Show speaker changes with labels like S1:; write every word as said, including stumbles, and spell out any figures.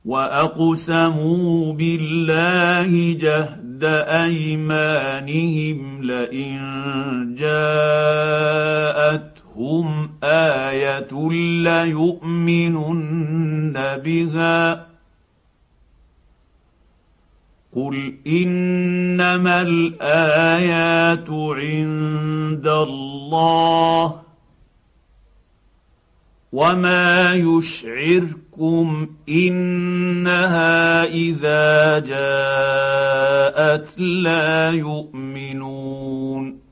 S1: واقسموا بالله جهد ايمانهم لئن جاءتهم ايه ليؤمنن بها قل انما الايات عند الله وما يشعركم انها اذا جاءت لا يؤمنون